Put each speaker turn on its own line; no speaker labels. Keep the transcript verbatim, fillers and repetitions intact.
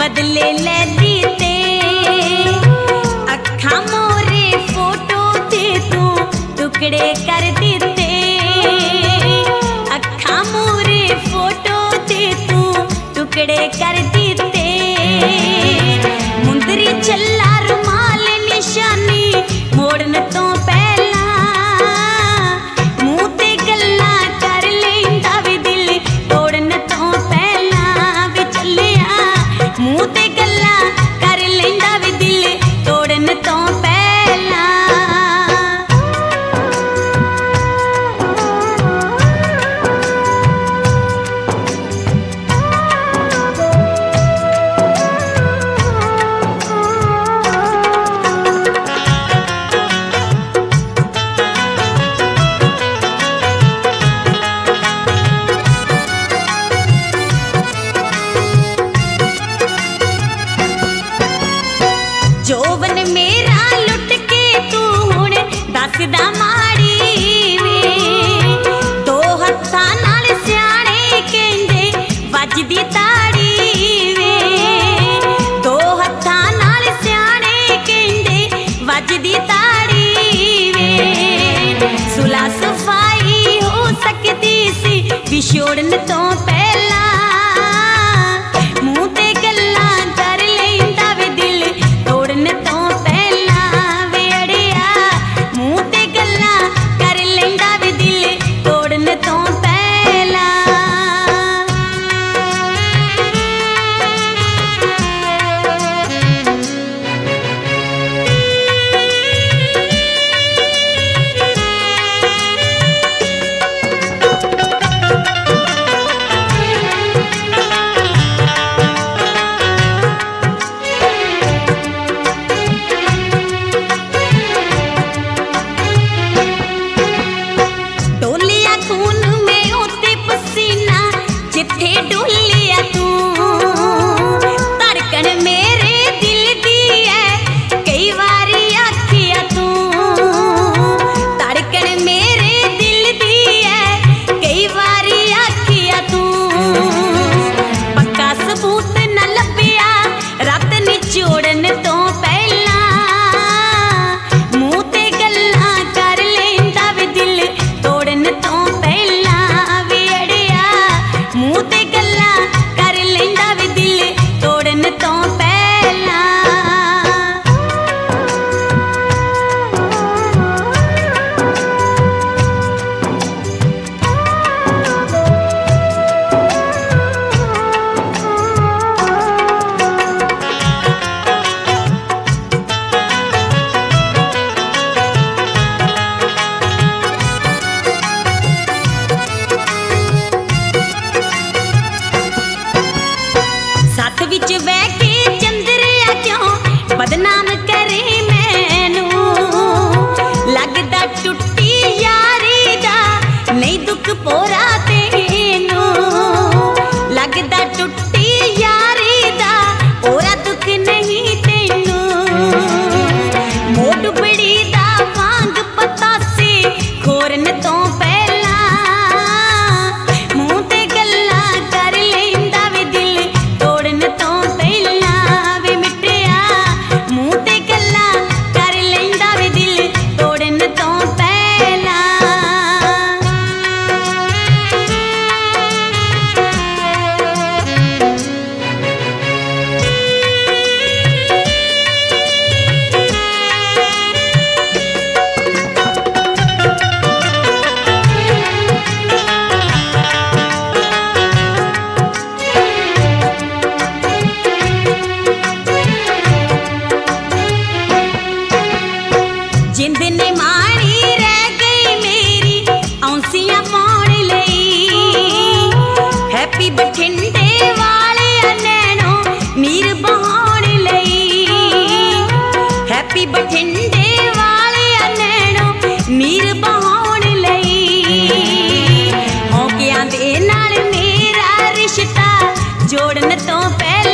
बदले ले दीते अखा मोरे फोटो ते तू टुकड़े कर दीते अखा मोरे फोटो ते तू टुकड़े कर दीते मुंदरी चला रुमाल निशानी मोड़न तो पहला मुंह ते गल्ला कर लेंदा वे दिल तोड़न तो पहला वे चलिया मुंह ते गल्ला कर लेंदा वे दिल तोड़न तो पहला। जोवन मेरा लुट के तू हुण दसदा माड़ी वे दो हत्थां नाल सियाणे कहंदे वजदी ताड़ी वे दो हत्थां नाल सियाणे कहंदे वजदी ताड़ी वे सुला सफाई हो सकदी सी विछोड़न तो पहला मुंह ते गल्लां कर लेंदा वे दिल तोड़न तो पहला वे अड़िया मुंह ते गल्लां कर लेंदा वे दिल तोड़न तो पहला। डोलिया खून में होते पसीना जिथे डोलिया तू धड़कन मेरे दिल दी है कई बारी आखिया तू धड़कन मेरे दिल दी है कई बारी आखिया तू पक्का सबूत न लभ्या रात निचोड़न तो पहला मुंह ते गल्लां कर लेंदा वे दिल तोड़न तो पहला वे अड़िया मुंह ते गल्लां कर लेंदा वे दिल तोड़न तो पहला। साथ विच बह के चंद्रिया क्यों बदनाम करे मैनू लगदा टुट्टी यारी दा नहीं दुख पोरा तेनू लगदा टुट्टी यारी दा पोरा दुख नहीं तेनू मोट बड़ी दा वांग पतासे खोरन तो पहला मुंह ते गल्लां कर लेंदा वे दिल तोड़न तो पहला वे मिटिया मुंह ते गल्लां कर लेंदा वे दिल तोड़न तो पहला। जिंद ने माड़ी रह गई मेरी औंसियां पाउण लई हैप्पी बठिंडे वाले नैनो नीर बहाउण लई हैप्पी बठिंडे वाले नैनो नीर बहाउण लई हौकियां दे नाल मेरा रिश्ता जोड़न तो पहला